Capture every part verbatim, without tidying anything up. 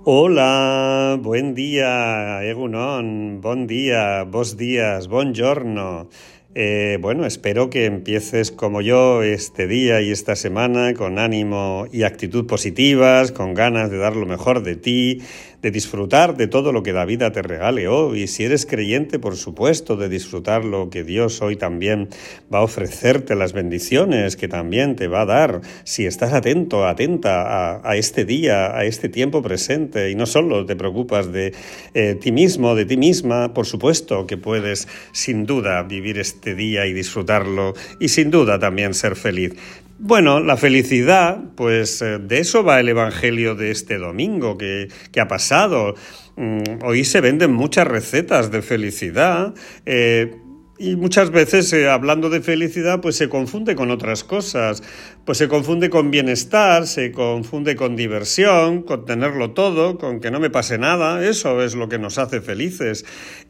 Hola, buen día, Egunon, bon día, bos días, buongiorno. Eh, bueno, espero que empieces como yo este día y esta semana con ánimo y actitud positivas, con ganas de dar lo mejor de ti, de disfrutar de todo lo que la vida te regale hoy. Y si eres creyente, por supuesto, de disfrutar lo que Dios hoy también va a ofrecerte, las bendiciones que también te va a dar, si estás atento, atenta a, a este día, a este tiempo presente, y no solo te preocupas de eh, ti mismo, de ti misma, por supuesto que puedes sin duda vivir este día y disfrutarlo, y sin duda también ser feliz. Bueno, la felicidad, pues de eso va el Evangelio de este domingo que, que ha pasado. Hoy se venden muchas recetas de felicidad, eh, y muchas veces, eh, hablando de felicidad, pues se confunde con otras cosas. Pues se confunde con bienestar, se confunde con diversión, con tenerlo todo, con que no me pase nada. Eso es lo que nos hace felices.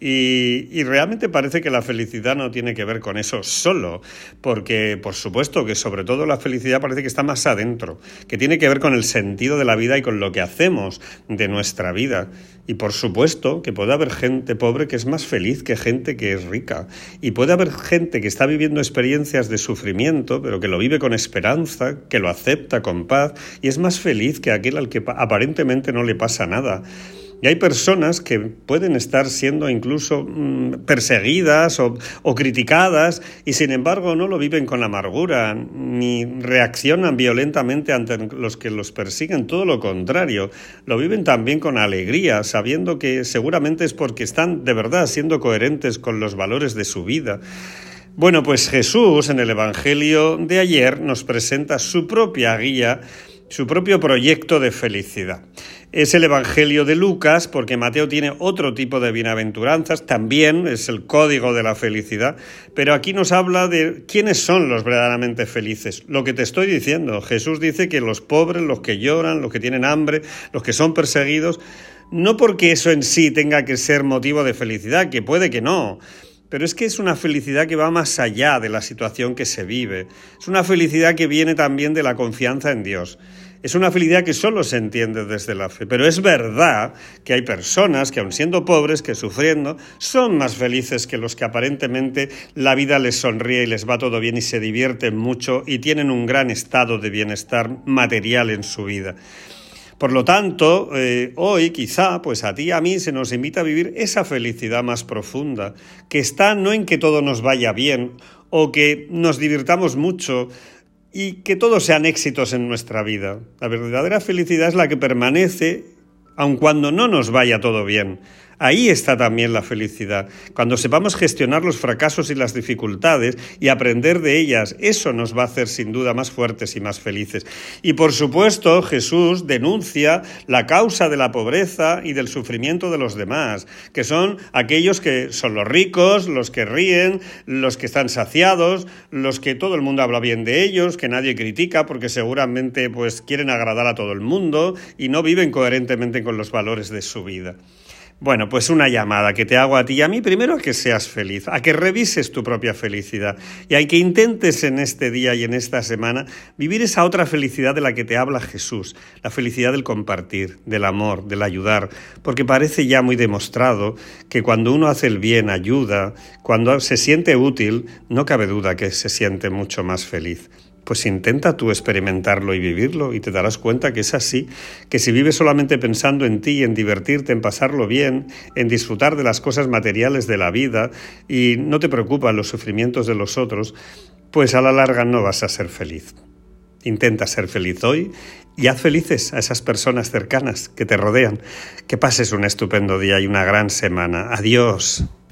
Y, y realmente parece que la felicidad no tiene que ver con eso solo, porque por supuesto que sobre todo la felicidad parece que está más adentro, que tiene que ver con el sentido de la vida y con lo que hacemos de nuestra vida. Y por supuesto que puede haber gente pobre que es más feliz que gente que es rica. Y puede haber gente que está viviendo experiencias de sufrimiento, pero que lo vive con esperanza, que lo acepta con paz y es más feliz que aquel al que aparentemente no le pasa nada. Y hay personas que pueden estar siendo incluso mmm, perseguidas o, o criticadas y sin embargo no lo viven con amargura ni reaccionan violentamente ante los que los persiguen, todo lo contrario, lo viven también con alegría, sabiendo que seguramente es porque están de verdad siendo coherentes con los valores de su vida. Bueno, pues Jesús en el Evangelio de ayer nos presenta su propia guía, su propio proyecto de felicidad. Es el Evangelio de Lucas, porque Mateo tiene otro tipo de bienaventuranzas, también es el código de la felicidad, pero aquí nos habla de quiénes son los verdaderamente felices. Lo que te estoy diciendo, Jesús dice que los pobres, los que lloran, los que tienen hambre, los que son perseguidos, no porque eso en sí tenga que ser motivo de felicidad, que puede que no, pero es que es una felicidad que va más allá de la situación que se vive. Es una felicidad que viene también de la confianza en Dios. Es una felicidad que solo se entiende desde la fe. Pero es verdad que hay personas que, aun siendo pobres, que sufriendo, son más felices que los que aparentemente la vida les sonríe y les va todo bien y se divierten mucho y tienen un gran estado de bienestar material en su vida. Por lo tanto, eh, hoy quizá pues a ti y a mí se nos invita a vivir esa felicidad más profunda, que está no en que todo nos vaya bien o que nos divirtamos mucho y que todos sean éxitos en nuestra vida. La verdadera felicidad es la que permanece aun cuando no nos vaya todo bien. Ahí está también la felicidad. Cuando sepamos gestionar los fracasos y las dificultades y aprender de ellas, eso nos va a hacer sin duda más fuertes y más felices. Y por supuesto, Jesús denuncia la causa de la pobreza y del sufrimiento de los demás, que son aquellos que son los ricos, los que ríen, los que están saciados, los que todo el mundo habla bien de ellos, que nadie critica porque seguramente pues quieren agradar a todo el mundo y no viven coherentemente con los valores de su vida. Bueno, pues una llamada que te hago a ti y a mí, primero a que seas feliz, a que revises tu propia felicidad y a que intentes en este día y en esta semana vivir esa otra felicidad de la que te habla Jesús, la felicidad del compartir, del amor, del ayudar, porque parece ya muy demostrado que cuando uno hace el bien, ayuda, cuando se siente útil, no cabe duda que se siente mucho más feliz. Pues intenta tú experimentarlo y vivirlo y te darás cuenta que es así, que si vives solamente pensando en ti, en divertirte, en pasarlo bien, en disfrutar de las cosas materiales de la vida y no te preocupan los sufrimientos de los otros, pues a la larga no vas a ser feliz. Intenta ser feliz hoy y haz felices a esas personas cercanas que te rodean. Que pases un estupendo día y una gran semana. Adiós.